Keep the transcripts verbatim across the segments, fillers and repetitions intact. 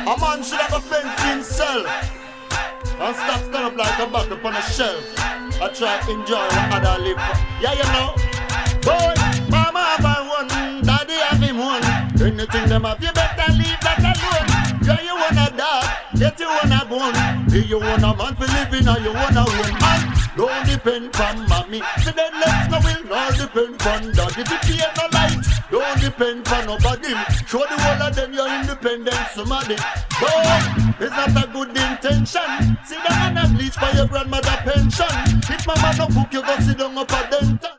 A man should have a fence himself and stop stand up like a buck upon a shelf. I try to enjoy what other live for. Yeah, you know. Boy, mama have one, daddy have him one. Anything them have, you better leave that alone. Yeah, you want a dog, get you want a bone. Do you want a man for living or you want a woman? Don't depend on mommy. See then left no will not depend on daddy. If you pay no light, don't depend on nobody. Show the whole of them your independence, somebody. Boy, it's not a good intention. Sit down and bleach for your grandmother pension. If mama no cook, you go sit down up a denton.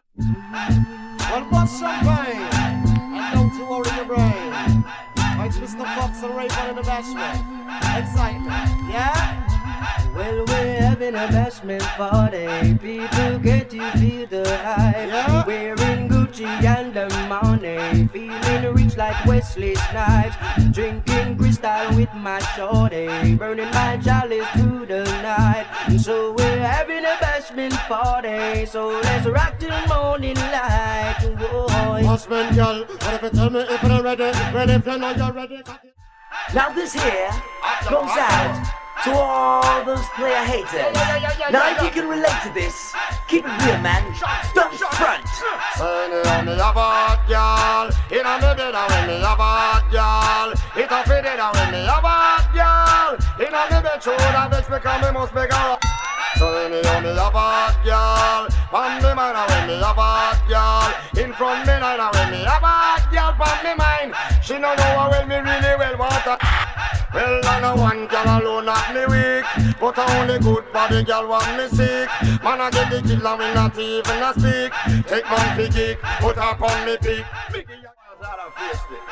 Well, what's some pain? And don't you worry your brain. It's Mister Fox and Raven in the bashment. Excitement, yeah? Well, we're having a bashment party. People get to feel the hype. Yeah. Wearing Gucci and the money. Feeling rich like Wesley Snipes. Drinking crystal with my shorty. Burning my chalice through the night. So we're having a bashment party. So let's rock till morning light. Whoa. Husband, girl, what if you tell me if you're ready? Ready if you know you're ready. Now this here goes out to all those player haters. Now if you can relate to this, keep it real, man. Don't front. Say on me a bad girl, in a me bed when me a bad girl. It a fit it when me a bad girl. In a me bed show that bitch because me must be girl. Say me on me a bad girl, on me mind when me a bad girl. In front me nine when me a bad girl, on me mind. She no know how well me really well want her. Well, I know one girl alone not me weak, but only good body girl want me sick. Man, I get the killer when not even a speak. Take man for geek, put up on me peak. Mickey, you got a face stick.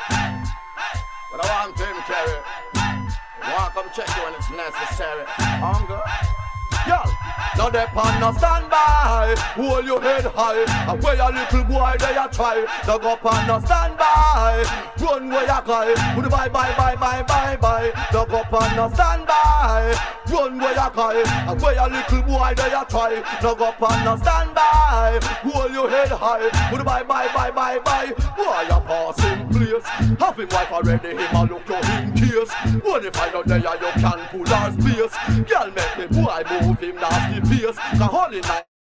But I want Tim Carrey. I want to come check you when it's necessary. Hunger. Yo, now they pan no stand by. Hold your head high. And where your little boy they a try. Now go pan no stand by. Run where you cry. Would bye bye bye bye bye bye. Now go pan no stand by. Run where you cry. And where your little boy they a try. Now go pan no stand by. Hold your head high. Would bye bye bye bye bye. Boy you passing place. Having wife already him a look your in case. When you find out there you can pull our space. Girl make the boy move him nasty face. The holy night